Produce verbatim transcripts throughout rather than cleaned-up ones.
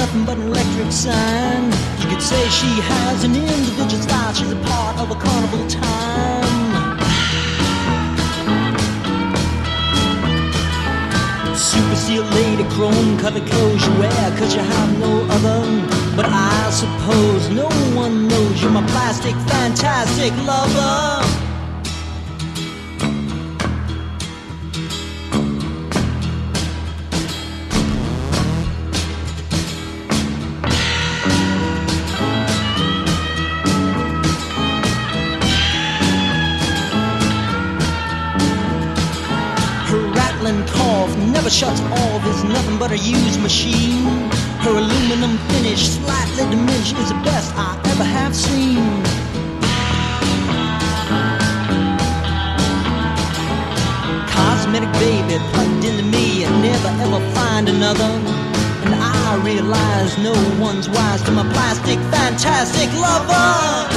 nothing but an electric sign. You could say she has an individual style. She's a part of a carnival time. Super seal lady, chrome colored clothes you wear, cause you have no other. But I suppose no one knows you're my plastic, fantastic lover. Cough never shuts off, is nothing but a used machine. Her aluminum finish, slightly diminished, is the best I ever have seen. Cosmetic baby plugged into me and never ever find another. And I realize no one's wise to my plastic, fantastic lover.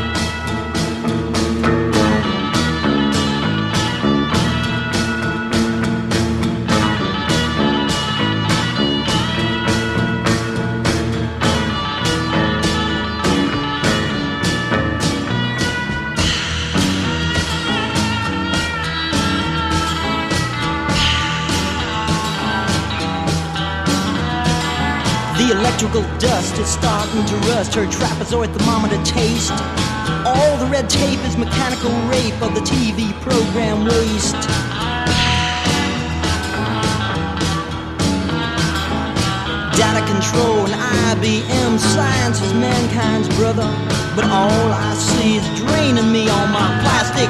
The electrical dust is starting to rust her trapezoid thermometer taste. All the red tape is mechanical rape of the T V program waste. Data control and I B M science is mankind's brother. But all I see is draining me on my plastic,